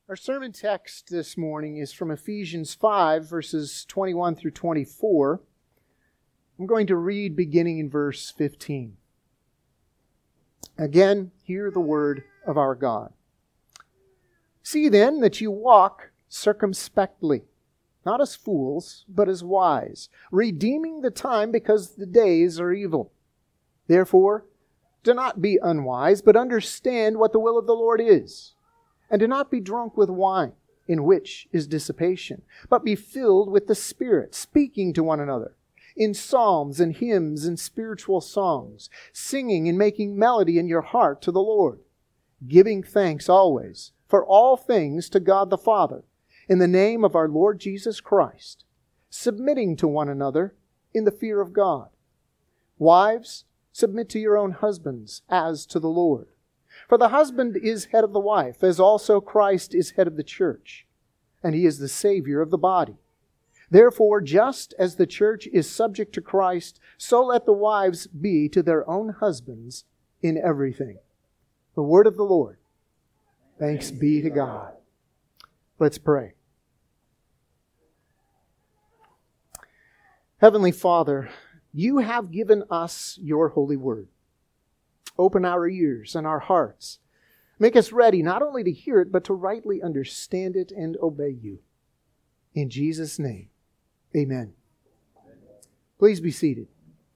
Our sermon text this morning is from Ephesians 5, verses 21 through 24. I'm going to read beginning in verse 15. Again, hear the word of our God. See then that you walk circumspectly, not as fools, but as wise, redeeming the time because the days are evil. Therefore, do not be unwise, but understand what the will of the Lord is. And do not be drunk with wine, in which is dissipation, but be filled with the Spirit, speaking to one another, in psalms and hymns and spiritual songs, singing and making melody in your heart to the Lord, giving thanks always for all things to God the Father, in the name of our Lord Jesus Christ, submitting to one another in the fear of God. Wives, submit to your own husbands as to the Lord. For the husband is head of the wife, as also Christ is head of the church, and he is the Savior of the body. Therefore, just as the church is subject to Christ, so let the wives be to their own husbands in everything. The word of the Lord. Thanks be to God. Let's pray. Heavenly Father, you have given us your holy word. Open our ears and our hearts. Make us ready not only to hear it, but to rightly understand it and obey you. In Jesus' name, amen. Please be seated.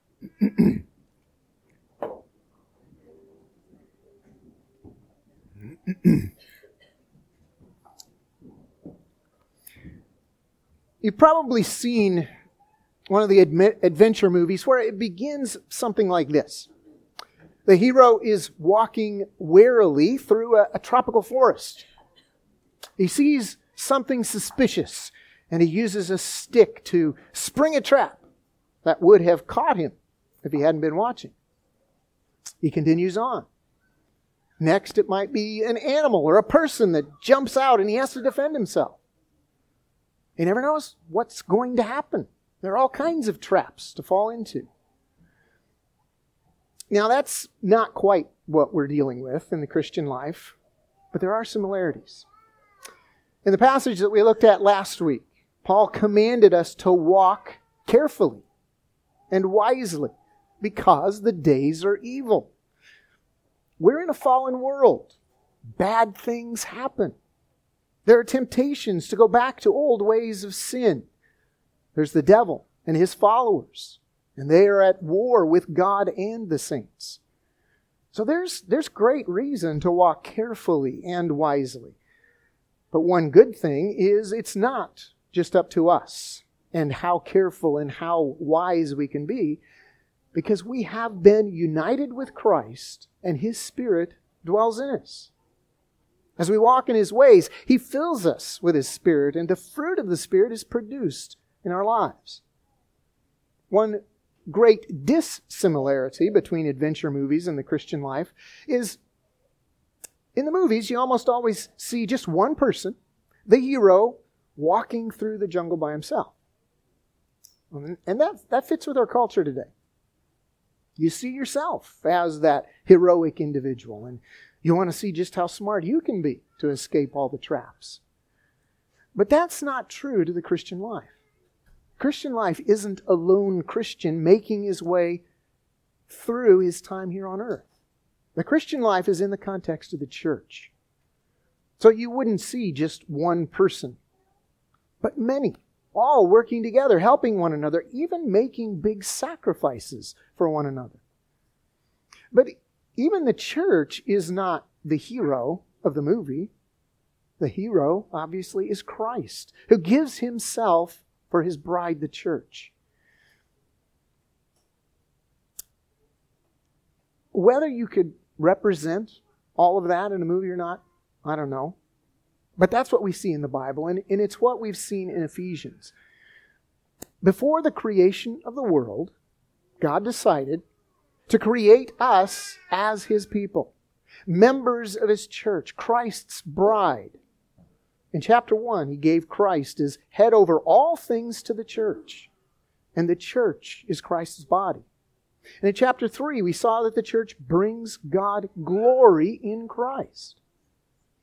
You've probably seen one of the adventure movies where it begins something like this. The hero is walking warily through a tropical forest. He sees something suspicious, and he uses a stick to spring a trap that would have caught him if he hadn't been watching. He continues on. Next, it might be an animal or a person that jumps out and he has to defend himself. He never knows what's going to happen. There are all kinds of traps to fall into. Now, that's not quite what we're dealing with in the Christian life, but there are similarities. In the passage that we looked at last week, Paul commanded us to walk carefully and wisely because the days are evil. We're in a fallen world. Bad things happen. There are temptations to go back to old ways of sin. There's the devil and his followers. And they are at war with God and the saints. So there's great reason to walk carefully and wisely. But one good thing is it's not just up to us and how careful and how wise we can be, because we have been united with Christ and His Spirit dwells in us. As we walk in His ways, He fills us with His Spirit, and the fruit of the Spirit is produced in our lives. One great dissimilarity between adventure movies and the Christian life is in the movies you almost always see just one person, the hero, walking through the jungle by himself. And that fits with our culture today. You see yourself as that heroic individual, and you want to see just how smart you can be to escape all the traps. But that's not true to the Christian life. Christian life isn't a lone Christian making his way through his time here on earth. The Christian life is in the context of the church. So you wouldn't see just one person, but many, all working together, helping one another, even making big sacrifices for one another. But even the church is not the hero of the movie. The hero, obviously, is Christ, who gives Himself for His bride, the church. Whether you could represent all of that in a movie or not, I don't know. But that's what we see in the Bible, and it's what we've seen in Ephesians. Before the creation of the world, God decided to create us as His people, members of His church, Christ's bride. In chapter 1, He gave Christ as head over all things to the church. And the church is Christ's body. And in chapter 3, we saw that the church brings God glory in Christ.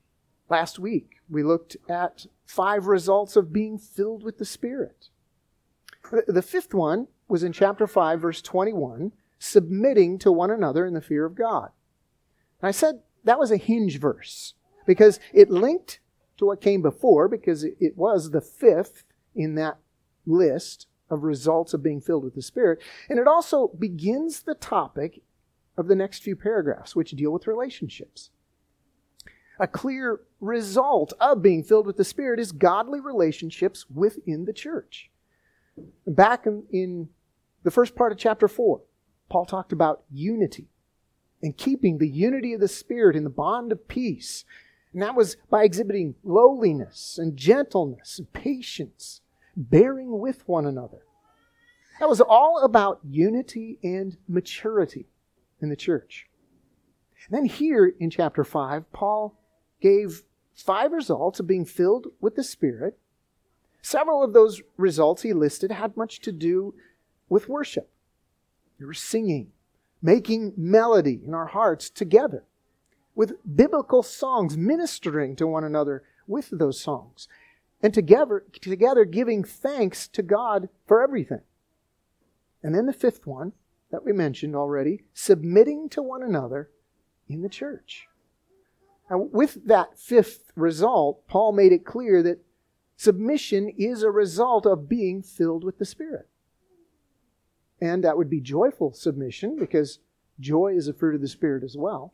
Last week, we looked at 5 results of being filled with the Spirit. The 5th one was in chapter 5, verse 21, submitting to one another in the fear of God. And I said that was a hinge verse because it linked to what came before, because it was the 5th in that list of results of being filled with the Spirit. And it also begins the topic of the next few paragraphs, which deal with relationships. A clear result of being filled with the Spirit is godly relationships within the church. Back in the first part of chapter 4, Paul talked about unity and keeping the unity of the Spirit in the bond of peace. And that was by exhibiting lowliness and gentleness and patience, bearing with one another. That was all about unity and maturity in the church. And then here in chapter 5, Paul gave 5 results of being filled with the Spirit. Several of those results he listed had much to do with worship. They were singing, making melody in our hearts together, with biblical songs, ministering to one another with those songs, and together giving thanks to God for everything. And then the 5th one that we mentioned already, submitting to one another in the church. Now, with that 5th result, Paul made it clear that submission is a result of being filled with the Spirit. And that would be joyful submission, because joy is a fruit of the Spirit as well.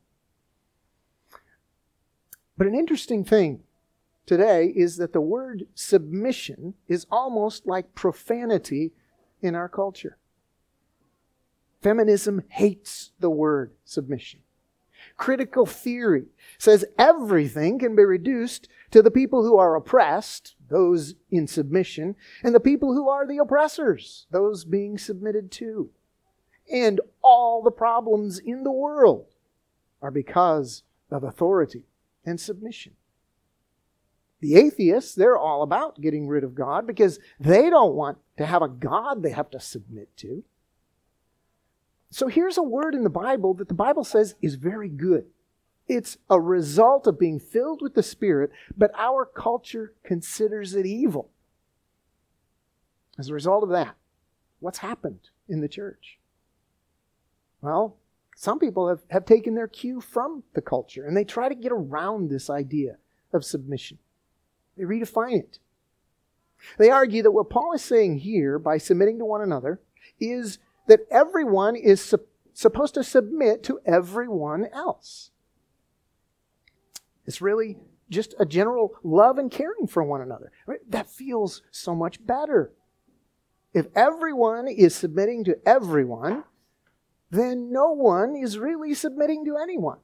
But an interesting thing today is that the word submission is almost like profanity in our culture. Feminism hates the word submission. Critical theory says everything can be reduced to the people who are oppressed, those in submission, and the people who are the oppressors, those being submitted to. And all the problems in the world are because of authority and submission. The atheists, they're all about getting rid of God because they don't want to have a God they have to submit to. So here's a word in the Bible that the Bible says is very good. It's a result of being filled with the Spirit, but our culture considers it evil. As a result of that, what's happened in the church? Well, some people have taken their cue from the culture, and they try to get around this idea of submission. They redefine it. They argue that what Paul is saying here, by submitting to one another, is that everyone is supposed to submit to everyone else. It's really just a general love and caring for one another. That feels so much better. If everyone is submitting to everyone, then no one is really submitting to anyone.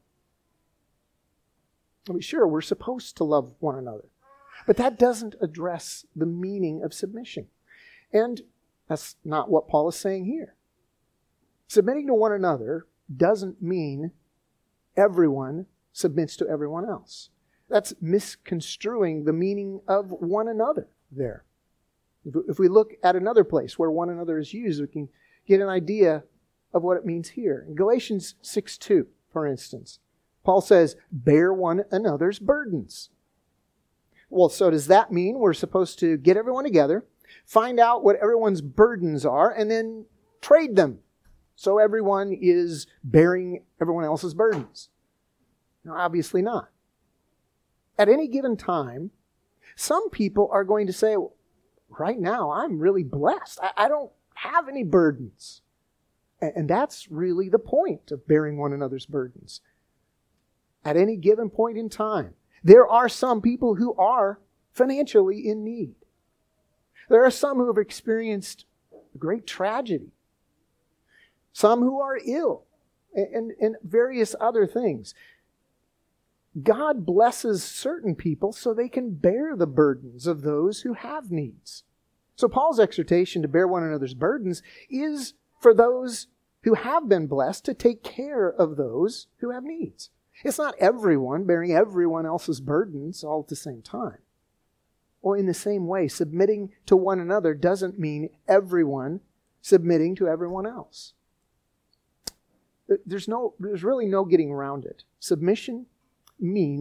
I mean, sure, we're supposed to love one another, but that doesn't address the meaning of submission. And that's not what Paul is saying here. Submitting to one another doesn't mean everyone submits to everyone else. That's misconstruing the meaning of one another there. If we look at another place where one another is used, we can get an idea of what it means here. In Galatians 6:2, for instance, Paul says, bear one another's burdens. Well, so does that mean we're supposed to get everyone together, find out what everyone's burdens are, and then trade them so everyone is bearing everyone else's burdens? No, obviously not. At any given time, some people are going to say, right now, I'm really blessed. I don't have any burdens. And that's really the point of bearing one another's burdens. At any given point in time, there are some people who are financially in need. There are some who have experienced a great tragedy. Some who are ill, and various other things. God blesses certain people so they can bear the burdens of those who have needs. So Paul's exhortation to bear one another's burdens is for those who have been blessed to take care of those who have needs. It's not everyone bearing everyone else's burdens all at the same time. Or in the same way, submitting to one another doesn't mean everyone submitting to everyone else. There's really no getting around it. Submission means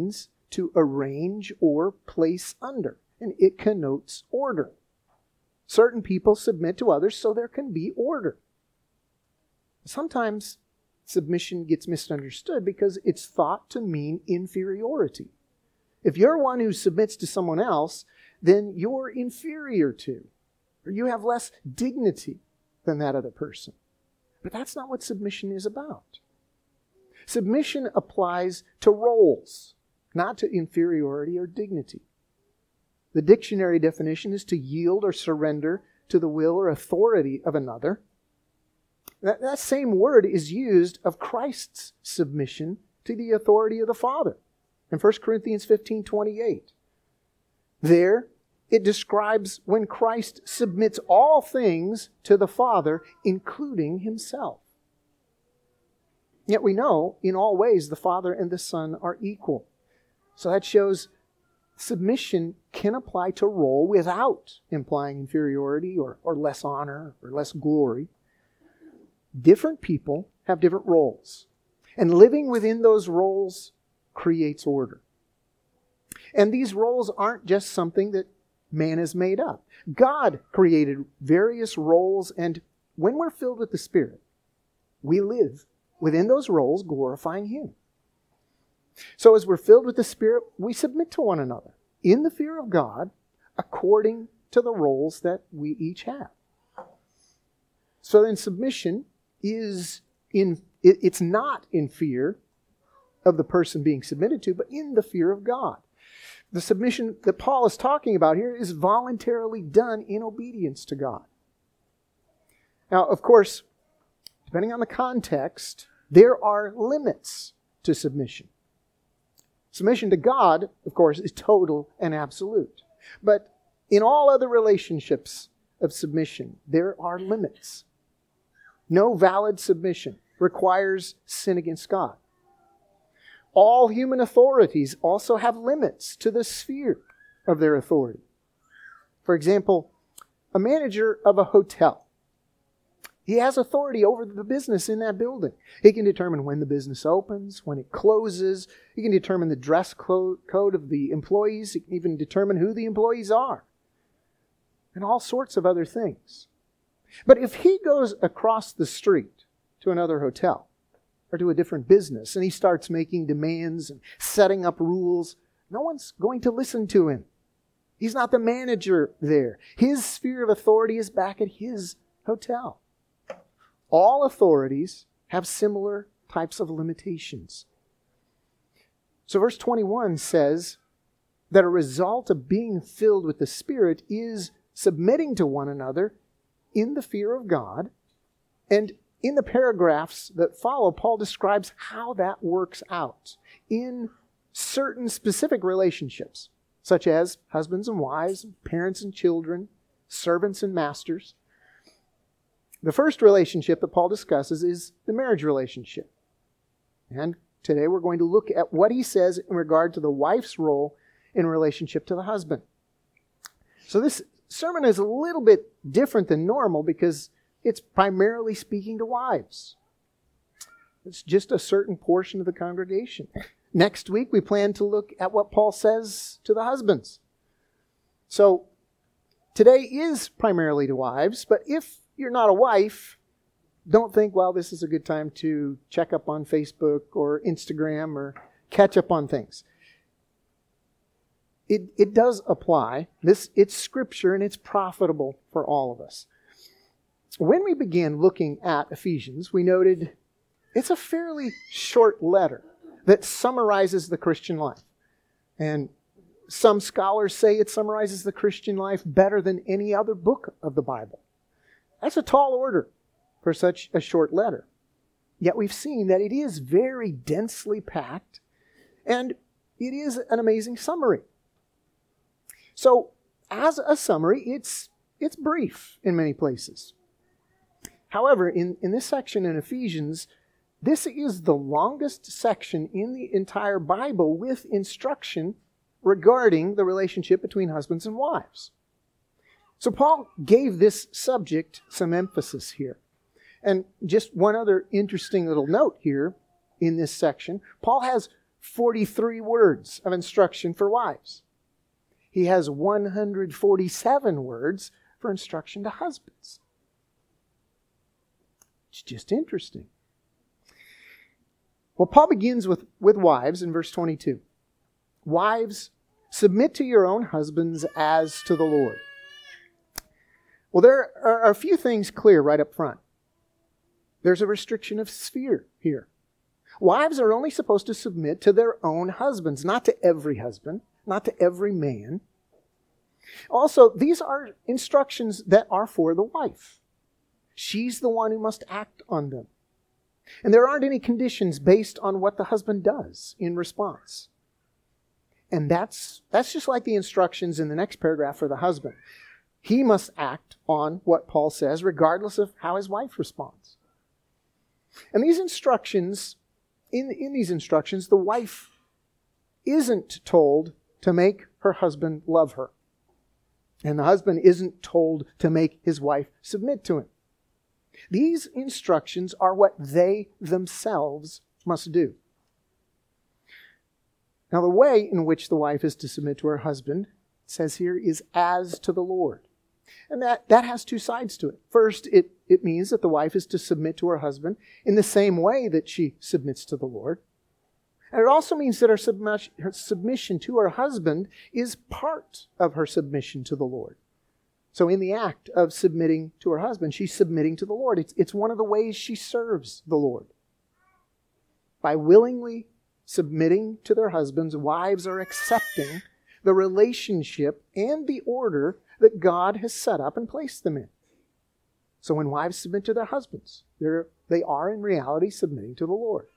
to arrange or place under, and it connotes order. Certain people submit to others so there can be order. Sometimes submission gets misunderstood because it's thought to mean inferiority. If you're one who submits to someone else, then you're inferior to, or you have less dignity than that other person. But that's not what submission is about. Submission applies to roles, not to inferiority or dignity. The dictionary definition is to yield or surrender to the will or authority of another. That same word is used of Christ's submission to the authority of the Father in 1 Corinthians 15:28. There, it describes when Christ submits all things to the Father, including himself. Yet we know, in all ways, the Father and the Son are equal. So that shows submission can apply to role without implying inferiority or less honor or less glory. Different people have different roles, and living within those roles creates order. And these roles aren't just something that man has made up. God created various roles, and when we're filled with the Spirit, we live within those roles, glorifying Him. So as we're filled with the Spirit, we submit to one another in the fear of God according to the roles that we each have. So then submission it's not in fear of the person being submitted to, but in the fear of God. The submission that Paul is talking about here is voluntarily done in obedience to God. Now, of course, depending on the context, there are limits to submission. Submission to God, of course, is total and absolute. But in all other relationships of submission, there are limits. No valid submission requires sin against God. All human authorities also have limits to the sphere of their authority. For example, a manager of a hotel. He has authority over the business in that building. He can determine when the business opens, when it closes. He can determine the dress code of the employees. He can even determine who the employees are. And all sorts of other things. But if he goes across the street to another hotel or to a different business and he starts making demands and setting up rules, no one's going to listen to him. He's not the manager there. His sphere of authority is back at his hotel. All authorities have similar types of limitations. So verse 21 says that a result of being filled with the Spirit is submitting to one another in the fear of God. And in the paragraphs that follow, Paul describes how that works out in certain specific relationships, such as husbands and wives, parents and children, servants and masters. The first relationship that Paul discusses is the marriage relationship. And today we're going to look at what he says in regard to the wife's role in relationship to the husband. So this sermon is a little bit different than normal because it's primarily speaking to wives. It's just a certain portion of the congregation. Next week we plan to look at what Paul says to the husbands. So today is primarily to wives, but if you're not a wife, don't think, well, this is a good time to check up on Facebook or Instagram or catch up on things. It does apply. It's Scripture and it's profitable for all of us. When we began looking at Ephesians, we noted it's a fairly short letter that summarizes the Christian life. And some scholars say it summarizes the Christian life better than any other book of the Bible. That's a tall order for such a short letter. Yet we've seen that it is very densely packed, and it is an amazing summary. So, as a summary, it's brief in many places. However, in this section in Ephesians, this is the longest section in the entire Bible with instruction regarding the relationship between husbands and wives. So Paul gave this subject some emphasis here. And just one other interesting little note here in this section, Paul has 43 words of instruction for wives. He has 147 words for instruction to husbands. It's just interesting. Well, Paul begins with wives in verse 22. Wives, submit to your own husbands as to the Lord. Well, there are a few things clear right up front. There's a restriction of sphere here. Wives are only supposed to submit to their own husbands, not to every husband, not to every man. Also, these are instructions that are for the wife. She's the one who must act on them. And there aren't any conditions based on what the husband does in response. And that's just like the instructions in the next paragraph for the husband. He must act on what Paul says, regardless of how his wife responds. And these instructions, in these instructions, the wife isn't told to make her husband love her. And the husband isn't told to make his wife submit to him. These instructions are what they themselves must do. Now, the way in which the wife is to submit to her husband, it says here, is as to the Lord. And that has two sides to it. First, it means that the wife is to submit to her husband in the same way that she submits to the Lord. And it also means that her submission to her husband is part of her submission to the Lord. So in the act of submitting to her husband, she's submitting to the Lord. It's one of the ways she serves the Lord. By willingly submitting to their husbands, wives are accepting the relationship and the order that God has set up and placed them in. So when wives submit to their husbands, they are in reality submitting to the Lord.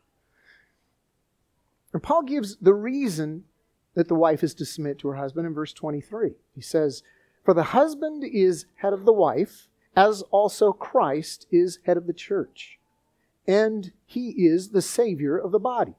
And Paul gives the reason that the wife is to submit to her husband in verse 23. He says, "For the husband is head of the wife, as also Christ is head of the church, and he is the Savior of the body."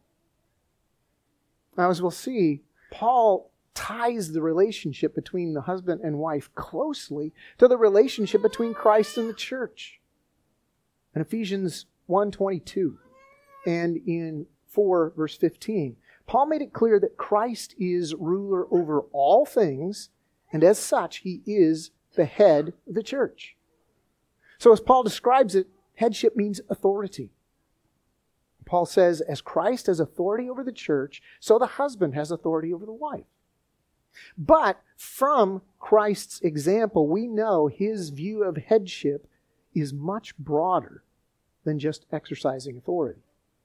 Now, as we'll see, Paul ties the relationship between the husband and wife closely to the relationship between Christ and the church. In Ephesians 1:22 and in 4 verse 15, Paul made it clear that Christ is ruler over all things, and as such, he is the head of the church. So as Paul describes it, headship means authority. Paul says, as Christ has authority over the church, so the husband has authority over the wife. But from Christ's example, we know his view of headship is much broader than just exercising authority.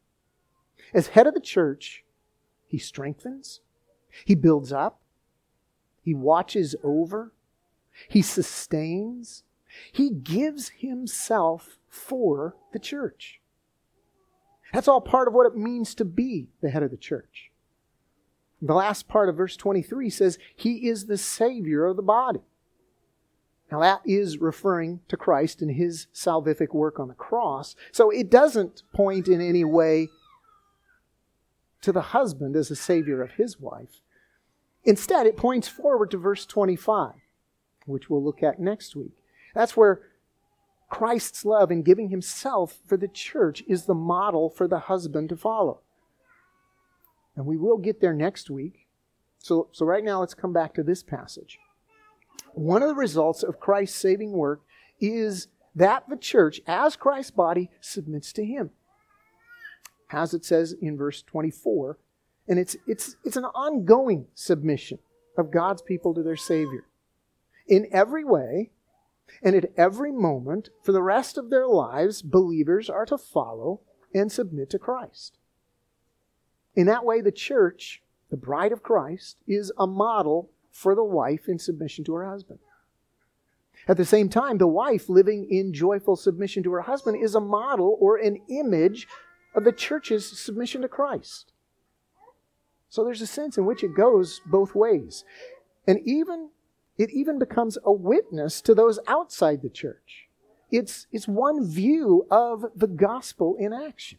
As head of the church, he strengthens, he builds up, he watches over, he sustains, he gives himself for the church. That's all part of what it means to be the head of the church. The last part of verse 23 says, he is the Savior of the body. Now that is referring to Christ and his salvific work on the cross. So it doesn't point in any way to the husband as the Savior of his wife. Instead, it points forward to verse 25, which we'll look at next week. That's where Christ's love in giving himself for the church is the model for the husband to follow. And we will get there next week. So right now, let's come back to this passage. One of the results of Christ's saving work is that the church, as Christ's body, submits to him. As it says in verse 24. And it's an ongoing submission of God's people to their Savior. In every way, and at every moment, for the rest of their lives, believers are to follow and submit to Christ. In that way, the church, the bride of Christ, is a model for the wife in submission to her husband. At the same time, the wife living in joyful submission to her husband is a model or an image of the church's submission to Christ. So there's a sense in which it goes both ways. And it even becomes a witness to those outside the church. It's one view of the gospel in action.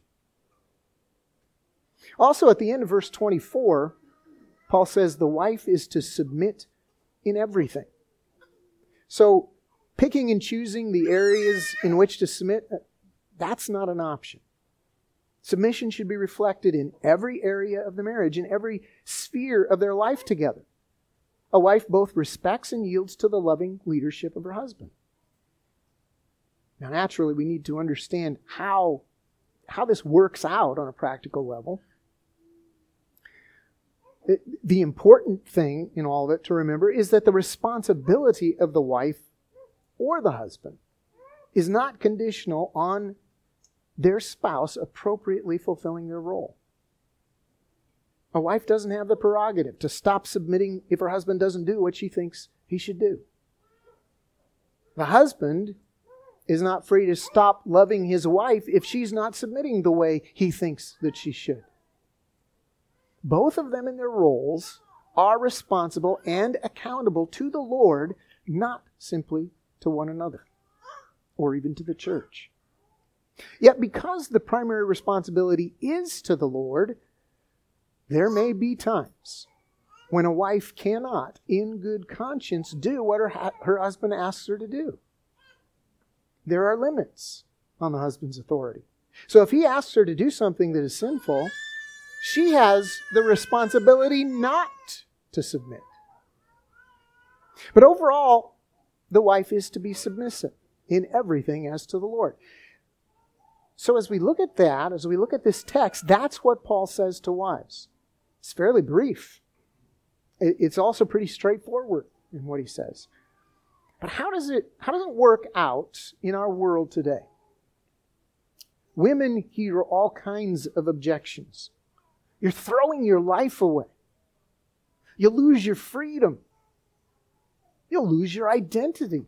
Also, at the end of verse 24, Paul says the wife is to submit in everything. So, picking and choosing the areas in which to submit, that's not an option. Submission should be reflected in every area of the marriage, in every sphere of their life together. A wife both respects and yields to the loving leadership of her husband. Now, naturally, we need to understand how this works out on a practical level. The important thing in all of it to remember is that the responsibility of the wife or the husband is not conditional on their spouse appropriately fulfilling their role. A wife doesn't have the prerogative to stop submitting if her husband doesn't do what she thinks he should do. The husband is not free to stop loving his wife if she's not submitting the way he thinks that she should. Both of them in their roles are responsible and accountable to the Lord, not simply to one another or even to the church. Yet because the primary responsibility is to the Lord, there may be times when a wife cannot, in good conscience, do what her husband asks her to do. There are limits on the husband's authority. So if he asks her to do something that is sinful, she has the responsibility not to submit. But overall, the wife is to be submissive in everything as to the Lord. So as we look at that, as we look at this text, that's what Paul says to wives. It's fairly brief. It's also pretty straightforward in what he says. But how does it work out in our world today? Women hear all kinds of objections. You're throwing your life away. You'll lose your freedom. You'll lose your identity.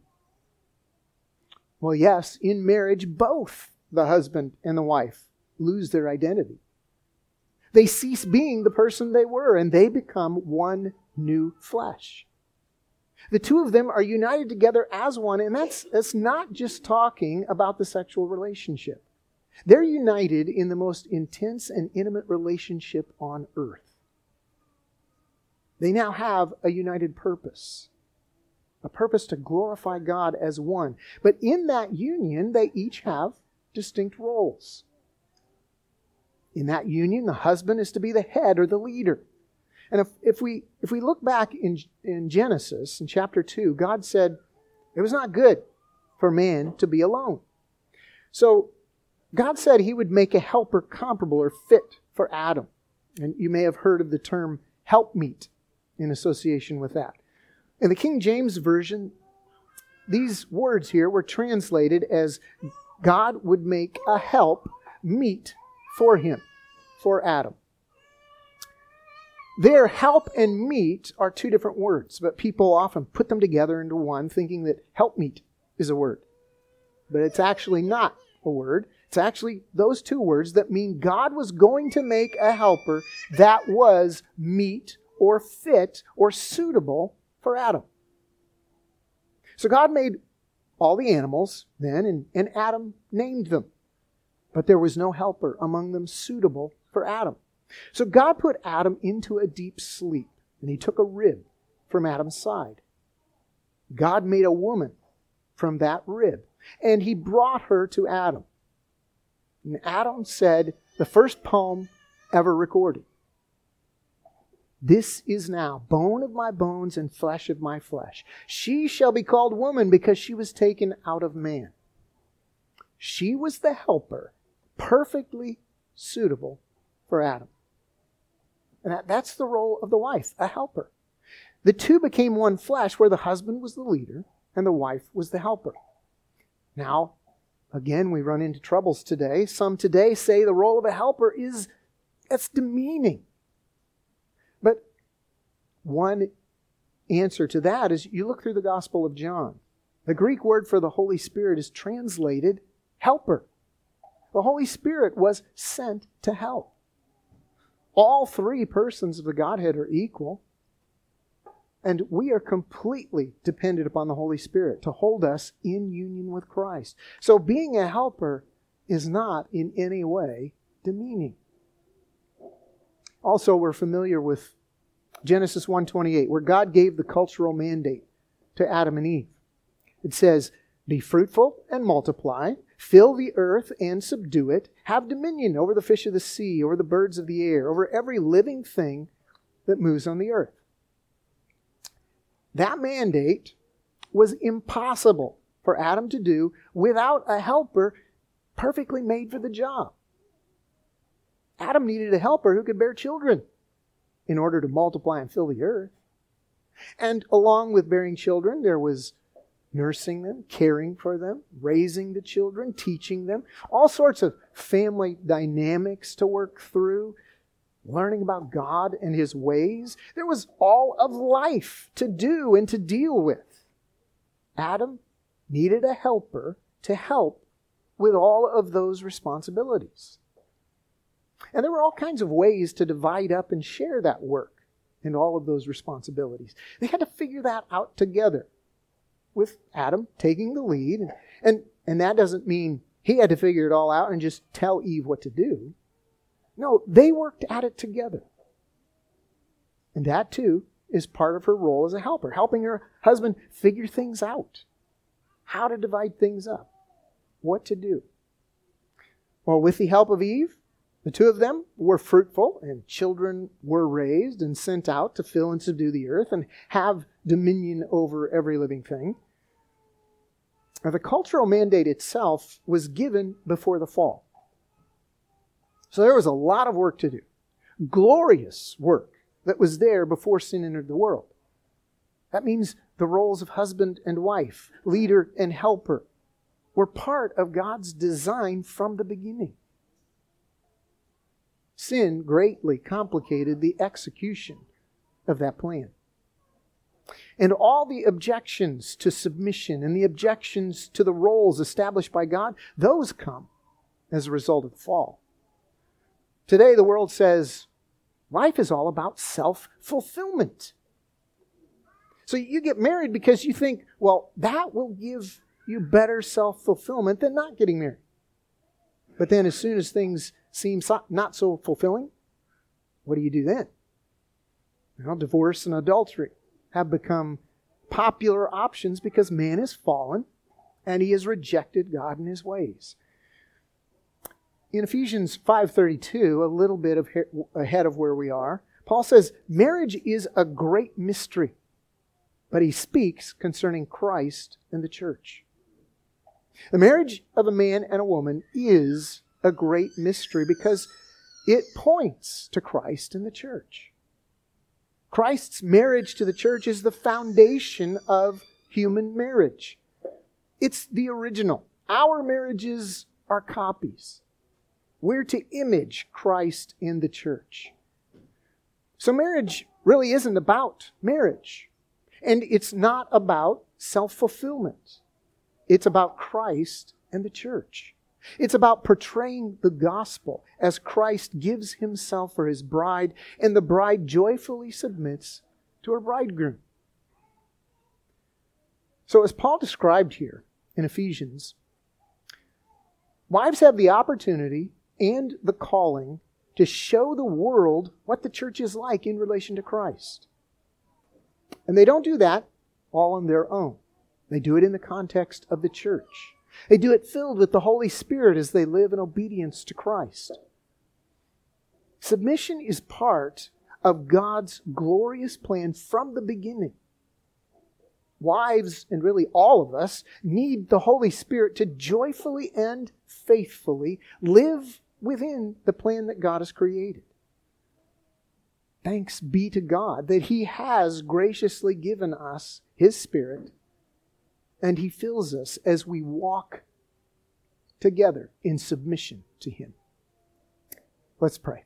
Well, yes, in marriage, both the husband and the wife lose their identity. They cease being the person they were, and they become one new flesh. The two of them are united together as one, and that's not just talking about the sexual relationship. They're united in the most intense and intimate relationship on earth. They now have a united purpose. A purpose to glorify God as one. But in that union, they each have distinct roles. In that union, the husband is to be the head or the leader. And if we look back in Genesis, in chapter 2, God said, it was not good for man to be alone. So God said He would make a helper comparable or fit for Adam. And you may have heard of the term helpmeet in association with that. In the King James Version, these words here were translated as God would make a help meet for him, for Adam. There, help and meet are two different words, but people often put them together into one, thinking that helpmeet is a word. But it's actually not a word. It's actually those two words that mean God was going to make a helper that was meet or fit or suitable for Adam. So God made all the animals then, and Adam named them. But there was no helper among them suitable for Adam. So God put Adam into a deep sleep, and He took a rib from Adam's side. God made a woman from that rib, and He brought her to Adam. And Adam said the first poem ever recorded. This is now bone of my bones and flesh of my flesh. She shall be called woman because she was taken out of man. She was the helper, perfectly suitable for Adam. And that's the role of the wife, a helper. The two became one flesh where the husband was the leader and the wife was the helper. Now, again, we run into troubles today. Some today say the role of a helper that's demeaning. But one answer to that is you look through the Gospel of John. The Greek word for the Holy Spirit is translated helper. The Holy Spirit was sent to help. All three persons of the Godhead are equal. And we are completely dependent upon the Holy Spirit to hold us in union with Christ. So being a helper is not in any way demeaning. Also, we're familiar with Genesis 1:28, where God gave the cultural mandate to Adam and Eve. It says, be fruitful and multiply, Fill the earth and subdue it. Have dominion over the fish of the sea, over the birds of the air, over every living thing that moves on the earth. That mandate was impossible for Adam to do without a helper perfectly made for the job. Adam needed a helper who could bear children in order to multiply and fill the earth. And along with bearing children, there was nursing them, caring for them, raising the children, teaching them, all sorts of family dynamics to work through, learning about God and His ways. There was all of life to do and to deal with. Adam needed a helper to help with all of those responsibilities. And there were all kinds of ways to divide up and share that work and all of those responsibilities. They had to figure that out together, with Adam taking the lead. And that doesn't mean he had to figure it all out and just tell Eve what to do. No, they worked at it together. And that too is part of her role as a helper, helping her husband figure things out, how to divide things up, what to do. Well, with the help of Eve, the two of them were fruitful, and children were raised and sent out to fill and subdue the earth and have dominion over every living thing. Now, the cultural mandate itself was given before the fall. So there was a lot of work to do. Glorious work that was there before sin entered the world. That means the roles of husband and wife, leader and helper, were part of God's design from the beginning. Sin greatly complicated the execution of that plan. And all the objections to submission and the objections to the roles established by God, those come as a result of the fall. Today the world says life is all about self-fulfillment. So you get married because you think, well, that will give you better self-fulfillment than not getting married. But then as soon as things seem not so fulfilling, what do you do then? Well, divorce and adultery have become popular options because man is fallen and he has rejected God and His ways. In Ephesians 5:32, a little bit ahead of where we are, Paul says, marriage is a great mystery, but he speaks concerning Christ and the church. The marriage of a man and a woman is a great mystery because it points to Christ and the church. Christ's marriage to the church is the foundation of human marriage. It's the original. Our marriages are copies. We're to image Christ in the church. So marriage really isn't about marriage. And it's not about self-fulfillment. It's about Christ and the church. It's about portraying the gospel as Christ gives Himself for His bride, and the bride joyfully submits to her bridegroom. So as Paul described here in Ephesians, wives have the opportunity and the calling to show the world what the church is like in relation to Christ. And they don't do that all on their own. They do it in the context of the church. They do it filled with the Holy Spirit as they live in obedience to Christ. Submission is part of God's glorious plan from the beginning. Wives, and really all of us, need the Holy Spirit to joyfully and faithfully live within the plan that God has created. Thanks be to God that He has graciously given us His Spirit, and He fills us as we walk together in submission to Him. Let's pray.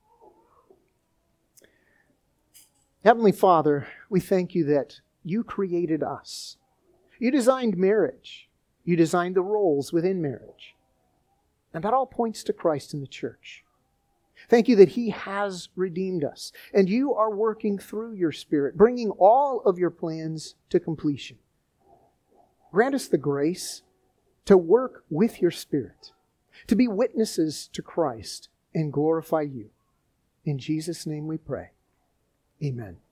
Heavenly Father, we thank You that You created us. You designed marriage. You designed the roles within marriage. And that all points to Christ and the church. Thank You that He has redeemed us. And You are working through Your Spirit, bringing all of Your plans to completion. Grant us the grace to work with Your Spirit, to be witnesses to Christ and glorify You. In Jesus' name we pray. Amen.